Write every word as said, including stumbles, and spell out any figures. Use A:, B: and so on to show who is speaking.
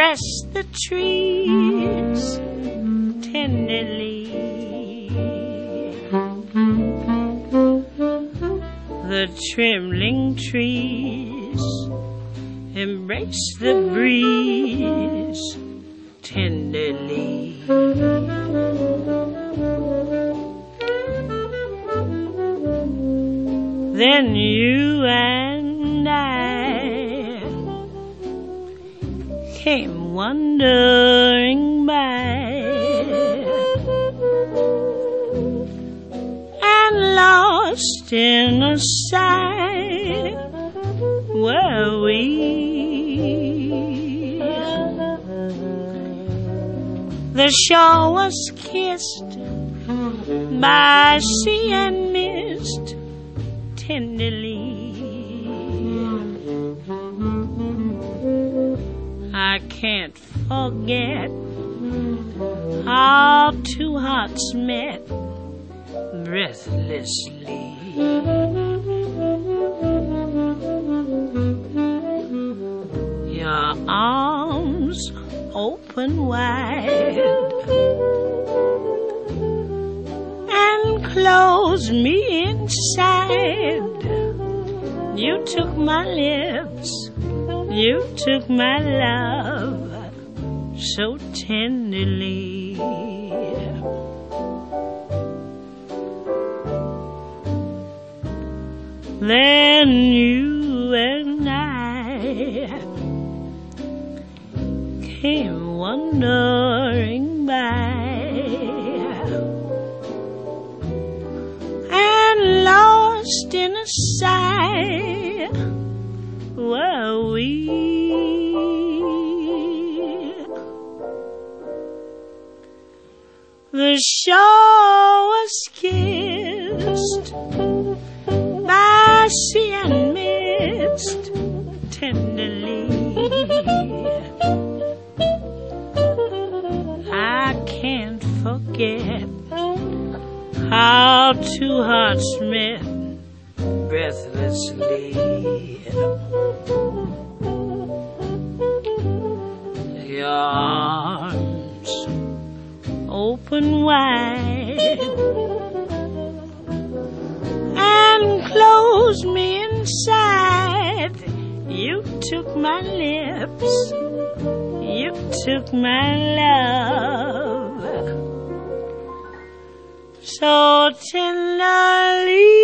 A: pressed the trees tenderly. The trembling trees embrace the breeze tenderly. Then you and I came wandering by, and lost in a sigh were we. The shore was kissed by sea and mist tenderly. I can't forget how two hearts met breathlessly. Your arms open wide and close me inside. You took my lips, you took my love so tenderly. Then you and I came wandering by, and lost in a sigh were we. The shore was kissed by sea and mist tenderly. I can't forget how two hearts met breathlessly. Your arms open wide and close me inside. You took my lips, you took my love so tenderly.